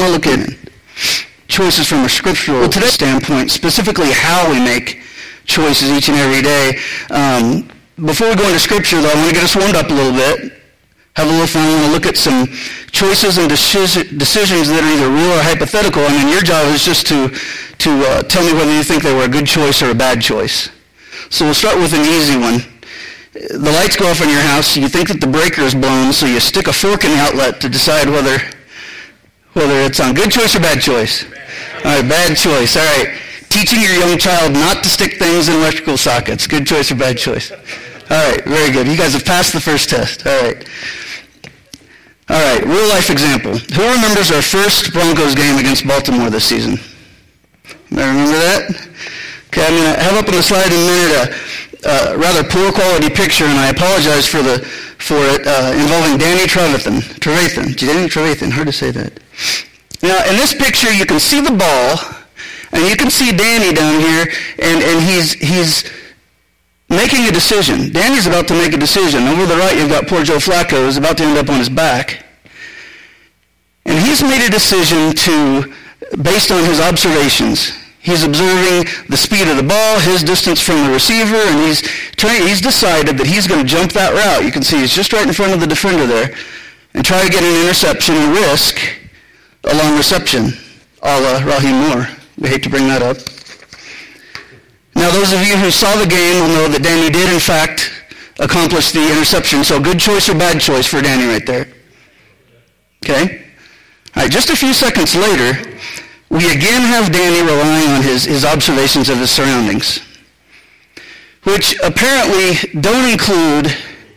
want to look at choices from a scriptural standpoint, specifically how we make choices each and every day. Before we go into Scripture, though, I want to get us warmed up a little bit, have a little fun. I want to look at some choices and decisions that are either real or hypothetical. I mean, your job is just to tell me whether you think they were a good choice or a bad choice. So we'll start with an easy one. The lights go off in your house. You think that the breaker is blown, so you stick a fork in the outlet to decide whether it's on good choice or bad choice. All right, bad choice. All right. Teaching your young child not to stick things in electrical sockets. Good choice or bad choice? All right, very good. You guys have passed the first test. All right. All right, real life example. Who remembers our first Broncos game against Baltimore this season? You remember that? Okay, I'm going to have up on the slide in a minute a rather poor quality picture, and I apologize for it, involving Danny Trevathan. Danny Trevathan, hard to say that. Now, in this picture, you can see the ball, and you can see Danny down here, and he's making a decision. Danny's about to make a decision. Over the right, you've got poor Joe Flacco, who's about to end up on his back. And he's made a decision based on his observations. He's observing the speed of the ball, his distance from the receiver, and he's decided that he's going to jump that route. You can see he's just right in front of the defender there, and try to get an interception and risk a long reception, a la Raheem Moore. We hate to bring that up. Now, those of you who saw the game will know that Danny did, in fact, accomplish the interception. So good choice or bad choice for Danny right there? Okay? All right, just a few seconds later, we again have Danny relying on his observations of his surroundings, which apparently don't include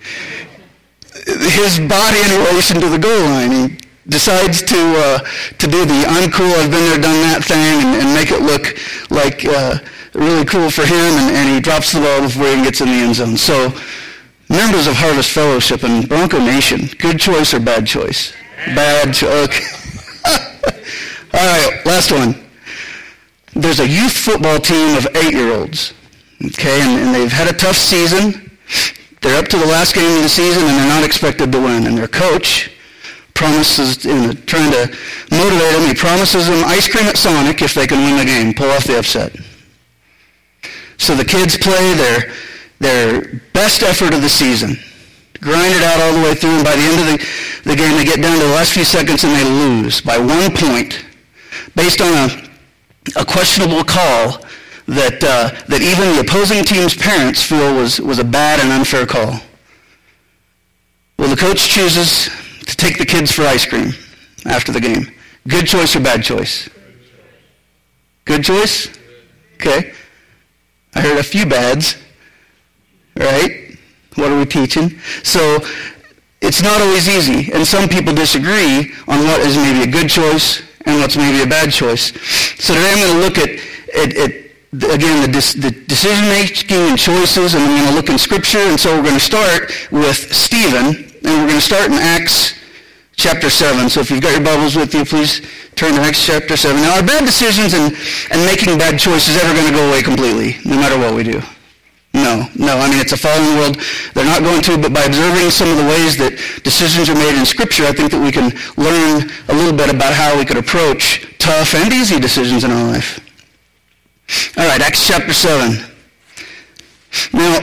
his body in relation to the goal line. He decides to do the I'm cool, I've been there, done that thing, and make it look like really cool for him, and he drops the ball before he even gets in the end zone. So, members of Harvest Fellowship and Bronco Nation, good choice or bad choice? Bad choice. Okay. All right, last one. There's a youth football team of 8-year-olds, okay, and they've had a tough season. They're up to the last game of the season, and they're not expected to win. And their coach promises, trying to motivate them, he promises them ice cream at Sonic if they can win the game, pull off the upset. So the kids play their best effort of the season, grind it out all the way through, and by the end of the game, they get down to the last few seconds and they lose by 1 point based on a questionable call that even the opposing team's parents feel was a bad and unfair call. Well, the coach chooses to take the kids for ice cream after the game. Good choice or bad choice? Good choice? Okay. I heard a few bads, right? What are we teaching? So it's not always easy, and some people disagree on what is maybe a good choice and what's maybe a bad choice. So today I'm going to look at again, the decision-making and choices, and I'm going to look in Scripture, and so we're going to start with Stephen, and we're going to start in Acts chapter 7. So if you've got your Bibles with you, please turn to Acts chapter 7. Now, are bad decisions and making bad choices ever going to go away completely, no matter what we do? No. I mean, it's a fallen world. They're not going to, but by observing some of the ways that decisions are made in Scripture, I think that we can learn a little bit about how we could approach tough and easy decisions in our life. All right, Acts chapter 7. Now,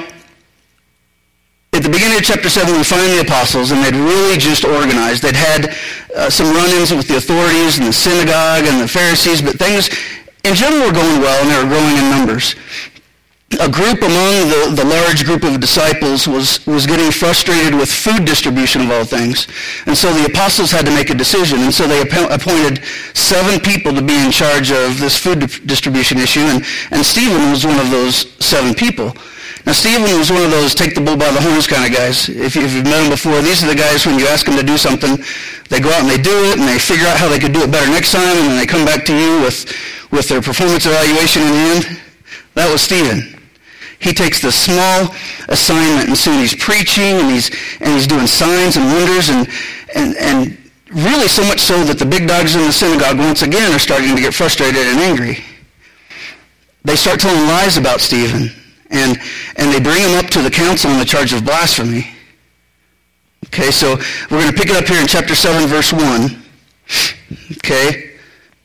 at the beginning of chapter 7, we find the apostles, and they'd really just organized. They'd had some run-ins with the authorities and the synagogue and the Pharisees, but things in general were going well, and they were growing in numbers. A group among the large group of disciples was getting frustrated with food distribution of all things. And so the apostles had to make a decision. And so they appointed 7 people to be in charge of this food distribution issue. And Stephen was one of those 7 people. Now, Stephen was one of those take the bull by the horns kind of guys. If you've met him before, these are the guys when you ask them to do something, they go out and they do it, and they figure out how they could do it better next time, and then they come back to you with their performance evaluation in the end. That was Stephen. He takes this small assignment, and soon he's preaching, and he's doing signs and wonders, and really so much so that the big dogs in the synagogue once again are starting to get frustrated and angry. They start telling lies about Stephen, and they bring him up to the council on the charge of blasphemy. Okay, so we're going to pick it up here in chapter 7, verse 1. Okay,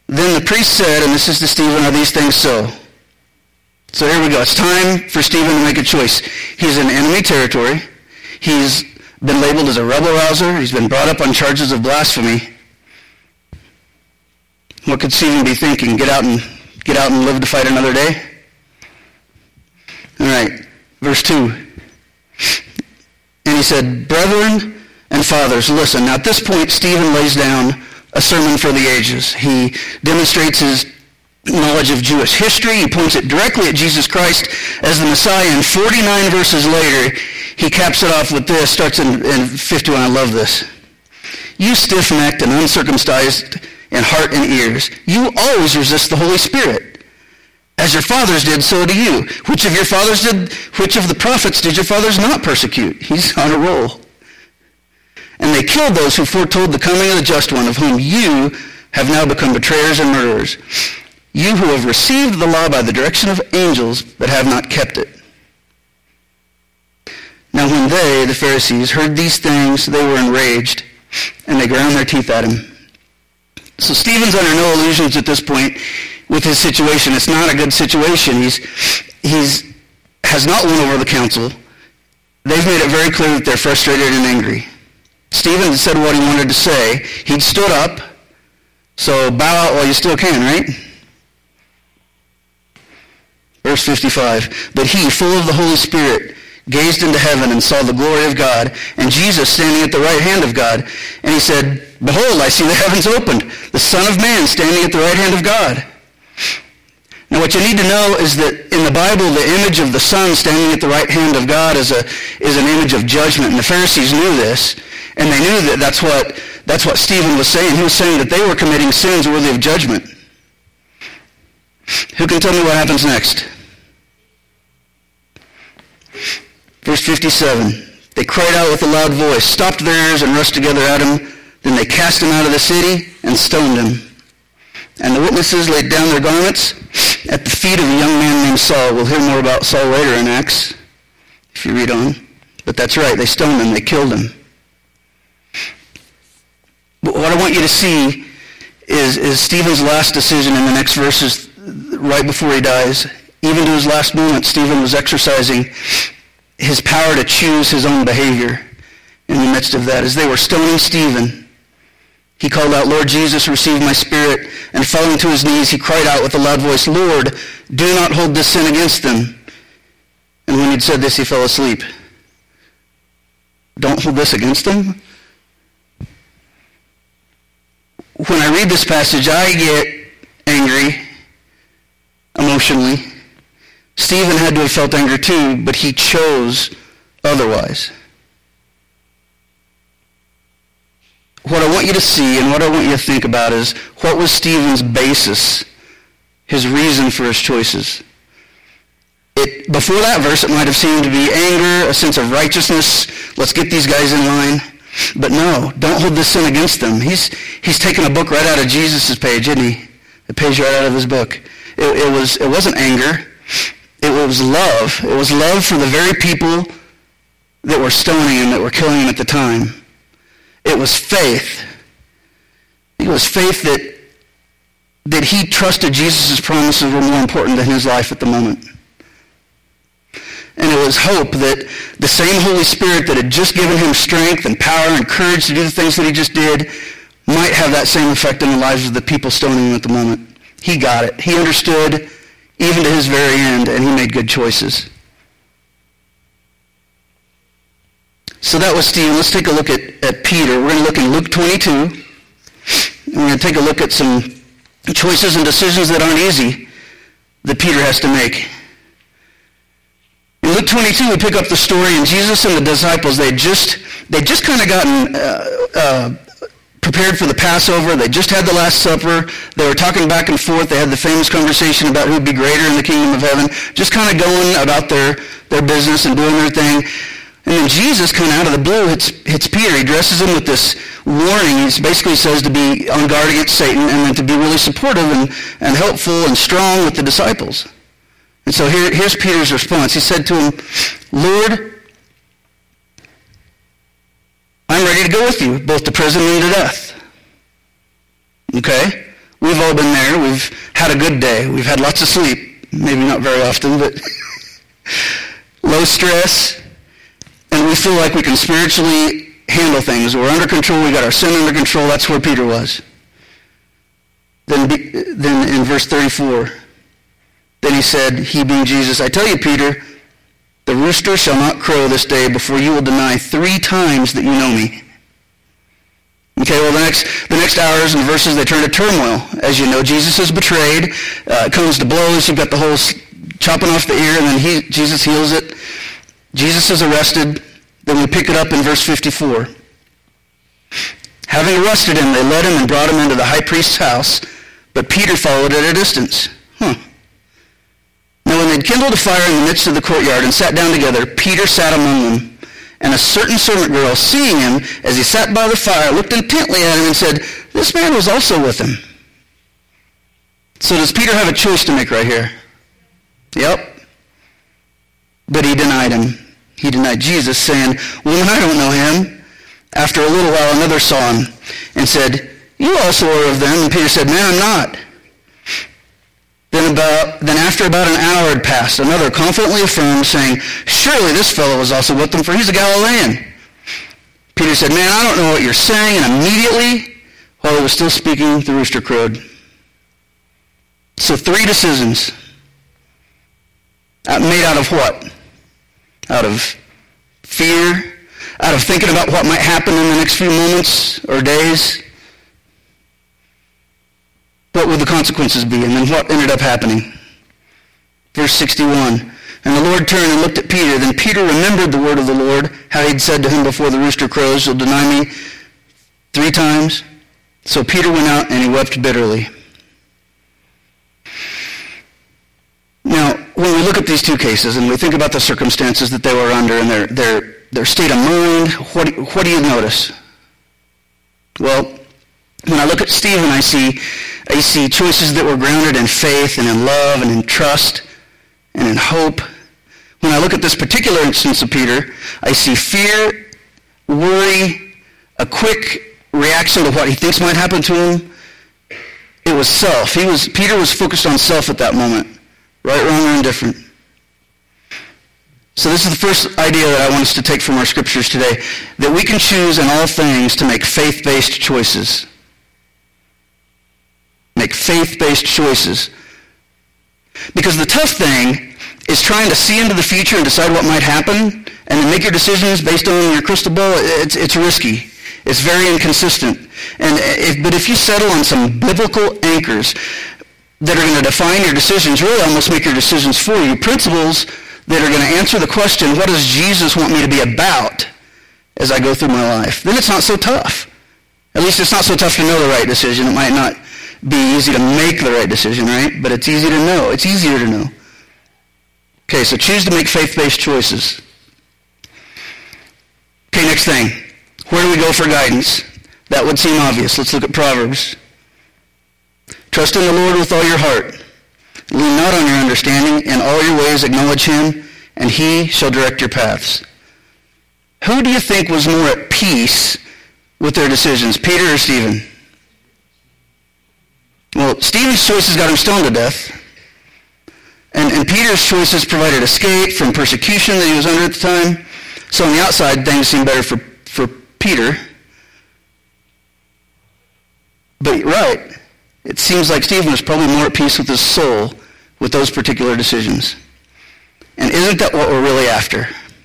Then the priest said, and this is to Stephen, are these things so? So here we go. It's time for Stephen to make a choice. He's in enemy territory. He's been labeled as a rebel-rouser. He's been brought up on charges of blasphemy. What could Stephen be thinking? Get out and live to fight another day? All right, verse 2. And he said, brethren and fathers, listen. Now at this point, Stephen lays down a sermon for the ages. He demonstrates his knowledge of Jewish history. He points it directly at Jesus Christ as the Messiah. And 49 verses later, he caps it off with this, starts in 51. I love this. You stiff-necked and uncircumcised in heart and ears, you always resist the Holy Spirit. As your fathers did, so do you. Which of the prophets did your fathers not persecute? He's on a roll. And they killed those who foretold the coming of the just one, of whom you have now become betrayers and murderers. You who have received the law by the direction of angels, but have not kept it. Now when they, the Pharisees, heard these things, they were enraged, and they ground their teeth at him. So Stephen's under no illusions at this point with his situation. It's not a good situation. He's has not won over the council. They've made it very clear that they're frustrated and angry. Stephen said what he wanted to say. He'd stood up, so bow out while you still can, right? Verse 55, but he, full of the Holy Spirit, gazed into heaven and saw the glory of God, and Jesus standing at the right hand of God. And he said, behold, I see the heavens opened, the Son of Man standing at the right hand of God. Now what you need to know is that in the Bible, the image of the Son standing at the right hand of God is an image of judgment. And the Pharisees knew this, and they knew that that's what Stephen was saying. He was saying that they were committing sins worthy of judgment. Who can tell me what happens next? Verse 57, they cried out with a loud voice, stopped their ears, and rushed together at him. Then they cast him out of the city and stoned him. And the witnesses laid down their garments at the feet of a young man named Saul. We'll hear more about Saul later in Acts, if you read on. But that's right, they stoned him, they killed him. But what I want you to see is Stephen's last decision in the next verses right before he dies. Even to his last moment, Stephen was exercising his power to choose his own behavior in the midst of that. As they were stoning Stephen, he called out, Lord Jesus, receive my spirit. And falling to his knees, he cried out with a loud voice, Lord, do not hold this sin against them. And when he'd said this, he fell asleep. Don't hold this against them? When I read this passage, I get angry emotionally. Stephen had to have felt anger too, but he chose otherwise. What I want you to see and what I want you to think about is, what was Stephen's basis, his reason for his choices? Before that verse, it might have seemed to be anger, a sense of righteousness. Let's get these guys in line. But no, don't hold this sin against them. He's taken a book right out of Jesus' page, isn't he? A page right out of his book. It wasn't anger. It was love. It was love for the very people that were stoning him, that were killing him at the time. It was faith. It was faith that he trusted Jesus' promises were more important than his life at the moment. And it was hope that the same Holy Spirit that had just given him strength and power and courage to do the things that he just did might have that same effect in the lives of the people stoning him at the moment. He got it. He understood even to his very end, and he made good choices. So that was Stephen. Let's take a look at Peter. We're going to look in Luke 22. And we're going to take a look at some choices and decisions that aren't easy that Peter has to make. In Luke 22, we pick up the story, and Jesus and the disciples, they just kind of gotten prepared for the Passover. They just had the Last Supper. They were talking back and forth. They had the famous conversation about who would be greater in the kingdom of heaven, just kind of going about their business and doing their thing. And then Jesus, kind of out of the blue, hits Peter. He dresses him with this warning. He basically says to be on guard against Satan, and then to be really supportive and helpful and strong with the disciples. And so here's Peter's response. He said to him, Lord, I'm ready to go with you, both to prison and to death. Okay? We've all been there. We've had a good day. We've had lots of sleep. Maybe not very often, but low stress. And we feel like we can spiritually handle things. We're under control. We got our sin under control. That's where Peter was. Then in verse 34, then he said, he being Jesus, I tell you, Peter, the rooster shall not crow this day before you will deny 3 times that you know me. Okay, well, the next hours and verses, they turn to turmoil. As you know, Jesus is betrayed. It comes to blows. You've got the whole chopping off the ear, and then Jesus heals it. Jesus is arrested. Then we pick it up in verse 54. Having arrested him, they led him and brought him into the high priest's house, but Peter followed at a distance. Now when they'd kindled a fire in the midst of the courtyard and sat down together, Peter sat among them. And a certain servant girl, seeing him as he sat by the fire, looked intently at him and said, this man was also with him. So does Peter have a choice to make right here? Yep. But he denied him. He denied Jesus, saying, woman, I don't know him. After a little while, another saw him and said, you also are of them. And Peter said, man, I'm not. Then after about an hour had passed, another confidently affirmed, saying, surely this fellow was also with them, for he's a Galilean. Peter said, man, I don't know what you're saying. And immediately, while he was still speaking, the rooster crowed. So 3 decisions. Made out of what? Out of fear? Out of thinking about what might happen in the next few moments or days? What would the consequences be? And then what ended up happening? Verse 61. And the Lord turned and looked at Peter. Then Peter remembered the word of the Lord, how he'd said to him before the rooster crows, you'll deny me 3 times. So Peter went out and he wept bitterly. Now, when we look at these 2 cases and we think about the circumstances that they were under and their state of mind, what do you notice? Well, when I look at Stephen, I see choices that were grounded in faith and in love and in trust and in hope. When I look at this particular instance of Peter, I see fear, worry, a quick reaction to what he thinks might happen to him. It was self. Peter was focused on self at that moment. Right, wrong, or indifferent. So this is the first idea that I want us to take from our scriptures today, that we can choose in all things to make faith-based choices. Make faith-based choices. Because the tough thing is trying to see into the future and decide what might happen and then make your decisions based on your crystal ball. It's risky. It's very inconsistent. But if you settle on some biblical anchors that are going to define your decisions, really almost make your decisions for you, principles that are going to answer the question, what does Jesus want me to be about as I go through my life? Then it's not so tough. At least it's not so tough to know the right decision. It might not be easy to make the right decision, right? But it's easy to know. It's easier to know. Okay, so choose to make faith-based choices. Okay, next thing. Where do we go for guidance? That would seem obvious. Let's look at Proverbs. Trust in the Lord with all your heart. Lean not on your understanding. In all your ways acknowledge him, and he shall direct your paths. Who do you think was more at peace with their decisions, Peter or Stephen? Well, Stephen's choices got him stoned to death. And Peter's choices provided escape from persecution that he was under at the time. So on the outside, things seem better for Peter. But right, it seems like Stephen was probably more at peace with his soul with those particular decisions. And isn't that what we're really after?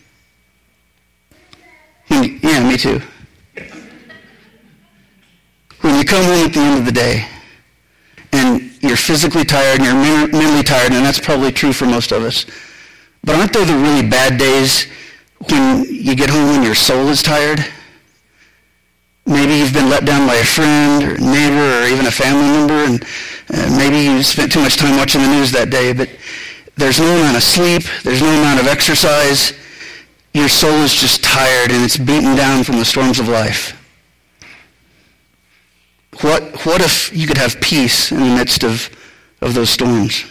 Yeah, me too. When you come home at the end of the day, and you're physically tired and you're mentally tired, and that's probably true for most of us. But aren't there the really bad days when you get home and your soul is tired? Maybe you've been let down by a friend or a neighbor or even a family member, and maybe you spent too much time watching the news that day, but there's no amount of sleep, there's no amount of exercise. Your soul is just tired and it's beaten down from the storms of life. What if you could have peace in the midst of those storms?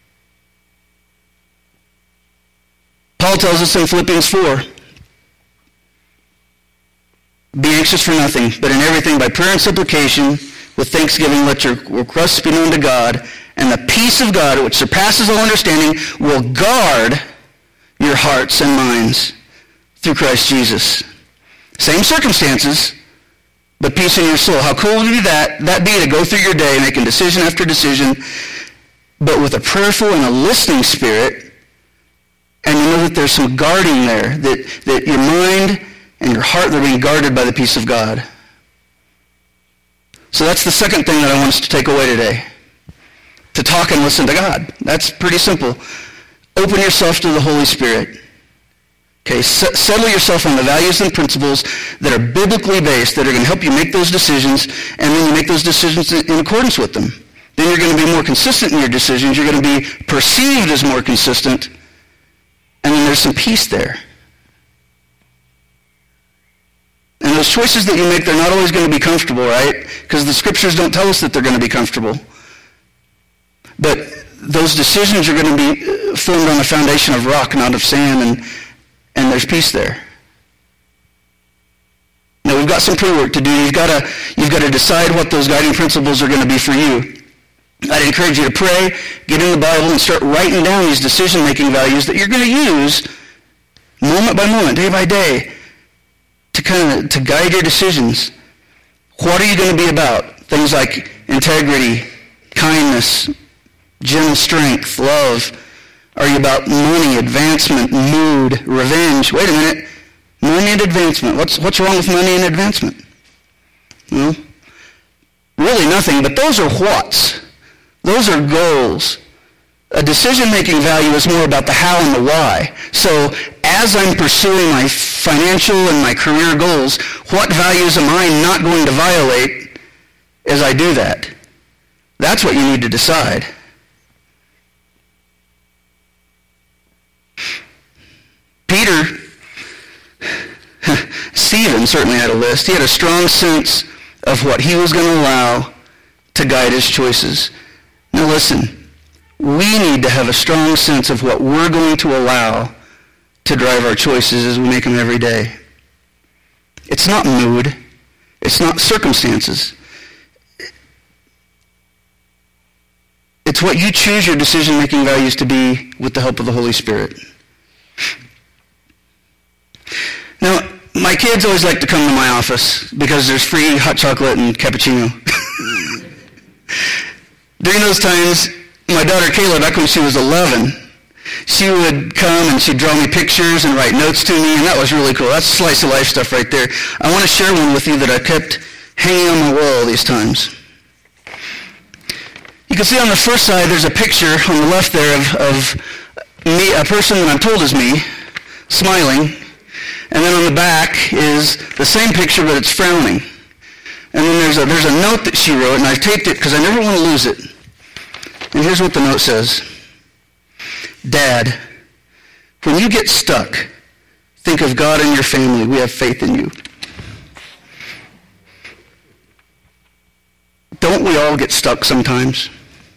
Paul tells us in Philippians 4, be anxious for nothing, but in everything by prayer and supplication, With thanksgiving, let your requests be known to God, and the peace of God, which surpasses all understanding, will guard your hearts and minds through Christ Jesus. Same circumstances, but peace in your soul. How cool would that be to go through your day making decision after decision, but with a prayerful and a listening spirit, and you know that there's some guarding there, that your mind and your heart are being guarded by the peace of God. So that's the second thing that I want us to take away today. To talk and listen to God. That's pretty simple. Open yourself to the Holy Spirit. Okay, settle yourself on the values and principles that are biblically based, that are going to help you make those decisions, and then you make those decisions in accordance with them. Then you're going to be more consistent in your decisions. You're going to be perceived as more consistent, and then there's some peace there. And those choices that you make, they're not always going to be comfortable, right? Because the scriptures don't tell us that they're going to be comfortable. But those decisions are going to be formed on a foundation of rock, not of sand, and there's peace there. Now, we've got some pre-work to do. You've got to decide what those guiding principles are going to be for you. I'd encourage you to pray, get in the Bible, and start writing down these decision-making values that you're going to use moment by moment, day by day, to guide your decisions. What are you going to be about? Things like integrity, kindness, gentle strength, love. Are you about money, advancement, mood, revenge? Wait a minute. Money and advancement. What's wrong with money and advancement? Well, really nothing, but those are whats. Those are goals. A decision-making value is more about the how and the why. So as I'm pursuing my financial and my career goals, what values am I not going to violate as I do that? That's what you need to decide. Stephen certainly had a list. He had a strong sense of what he was going to allow to guide his choices. Now listen, we need to have a strong sense of what we're going to allow to drive our choices as we make them every day. It's not mood. It's not circumstances. It's what you choose your decision-making values to be with the help of the Holy Spirit. Now, my kids always like to come to my office because there's free hot chocolate and cappuccino. During those times, my daughter Kayla, back when she was 11, she would come and she'd draw me pictures and write notes to me, and that was really cool. That's slice of life stuff right there. I want to share one with you that I kept hanging on my wall these times. You can see on the first side, there's a picture on the left there of me, a person that I'm told is me, smiling. And then on the back is the same picture, but it's frowning. And then there's a note that she wrote, and I've taped it because I never want to lose it. And here's what the note says. Dad, when you get stuck, think of God and your family. We have faith in you. Don't we all get stuck sometimes?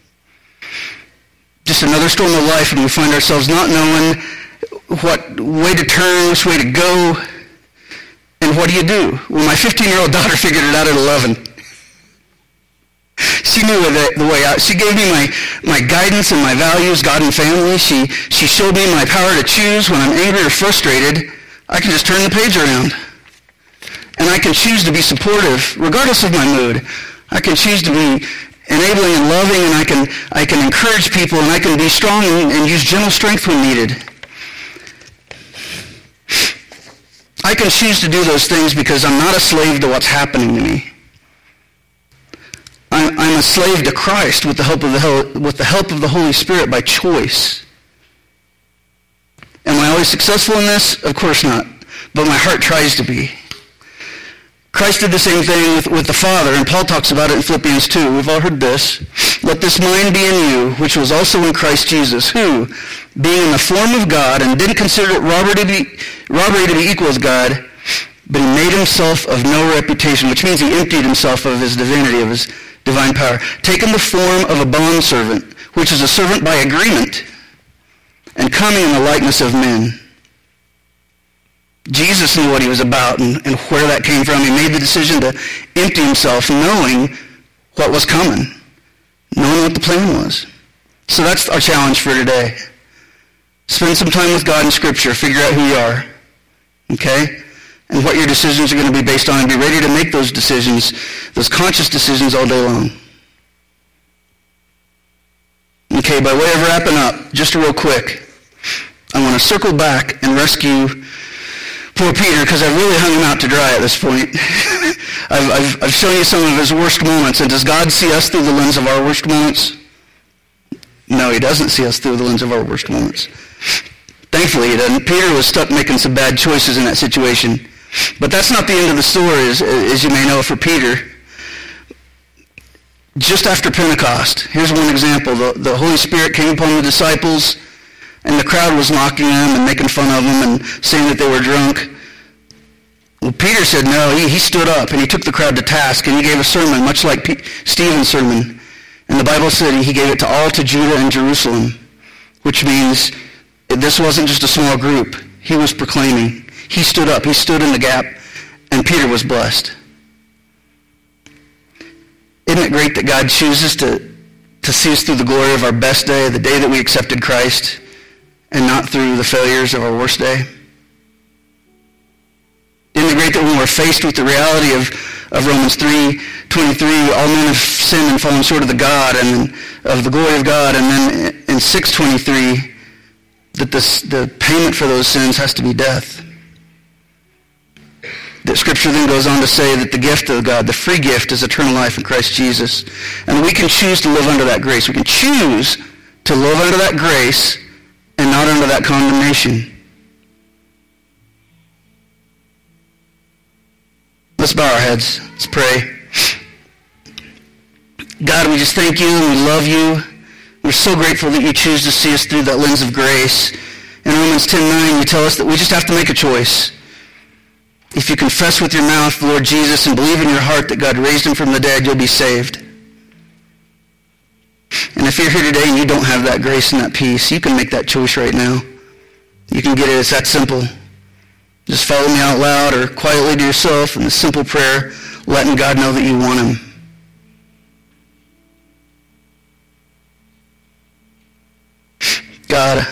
Just another storm of life, and we find ourselves not knowing what way to turn, which way to go, and what do? Well, my 15-year-old daughter figured it out at 11. She knew the way out. She gave me my guidance and my values, God and family. She showed me my power to choose when I'm angry or frustrated. I can just turn the page around. And I can choose to be supportive, regardless of my mood. I can choose to be enabling and loving, and I can encourage people, and I can be strong and use gentle strength when needed. I can choose to do those things because I'm not a slave to what's happening to me. I'm a slave to Christ with the help of the Holy Spirit by choice. Am I always successful in this? Of course not. But my heart tries to be. Christ did the same thing with the Father, and Paul talks about it in Philippians 2. We've all heard this. Let this mind be in you, which was also in Christ Jesus, who, being in the form of God, and didn't consider it robbery to be equal with God, but he made himself of no reputation, which means he emptied himself of his divinity, of his divine power, taking the form of a bondservant, which is a servant by agreement, and coming in the likeness of men. Jesus knew what he was about and where that came from. He made the decision to empty himself, knowing what was coming, knowing what the plan was. So that's our challenge for today. Spend some time with God in Scripture. Figure out who you are. Okay? And what your decisions are going to be based on. And be ready to make those decisions, those conscious decisions all day long. Okay, by way of wrapping up, just real quick, I want to circle back and rescue poor Peter, because I've really hung him out to dry at this point. I've shown you some of his worst moments, and does God see us through the lens of our worst moments? No, he doesn't see us through the lens of our worst moments. Thankfully he doesn't. Peter was stuck making some bad choices in that situation. But that's not the end of the story, as you may know, for Peter. Just after Pentecost, here's one example. The Holy Spirit came upon the disciples, and the crowd was mocking them and making fun of them and saying that they were drunk. Well, Peter said no. He stood up, and he took the crowd to task, and he gave a sermon, much like Stephen's sermon. And the Bible said he gave it to all to Judah and Jerusalem, which means this wasn't just a small group. He was proclaiming. He stood up. He stood in the gap, and Peter was blessed. Isn't it great that God chooses to see us through the glory of our best day, the day that we accepted Christ, and not through the failures of our worst day? Isn't it great that when we're faced with the reality of Romans 3:23, all men have sinned and fallen short of the God and of the glory of God, and then in 6:23, that the payment for those sins has to be death. The Scripture then goes on to say that the gift of God, the free gift, is eternal life in Christ Jesus. And we can choose to live under that grace. We can choose to live under that grace and not under that condemnation. Let's bow our heads. Let's pray. God, we just thank you and we love you. We're so grateful that you choose to see us through that lens of grace. In Romans 10:9, you tell us that we just have to make a choice. If you confess with your mouth the Lord Jesus and believe in your heart that God raised him from the dead, you'll be saved. And if you're here today and you don't have that grace and that peace, you can make that choice right now. You can get it. It's that simple. Just follow me out loud or quietly to yourself in the simple prayer, letting God know that you want him. God,